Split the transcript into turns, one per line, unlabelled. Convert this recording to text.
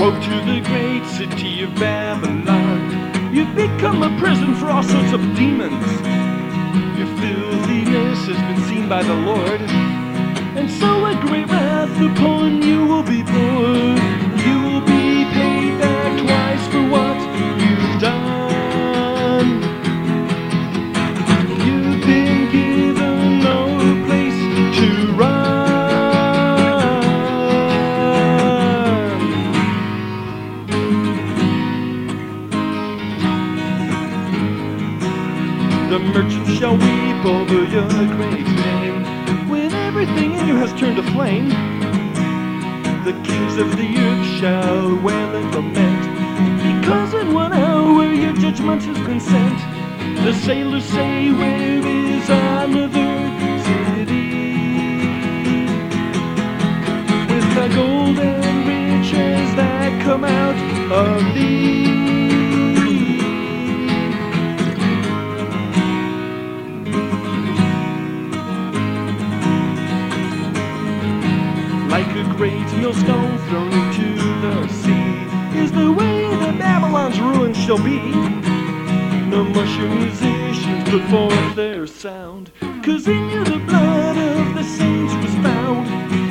Woe to the great city of Babylon. You've become a prison for all sorts of demons. Your filthiness has been seen by the Lord, and so a great wrath upon you will be poured. You will be paid back twice for what you've done. You've been given no place to run. The merchants shall weep over your great name when everything in you has turned to flame. The kings of the earth shall wail and lament, because in 1 hour your judgment has been sent. The sailors say, where is another city with the gold and riches that come out of thee? Like a great millstone thrown into the sea is the way that Babylon's ruin shall be. No more shall musicians put forth their sound, 'cause in you the blood of the saints was found.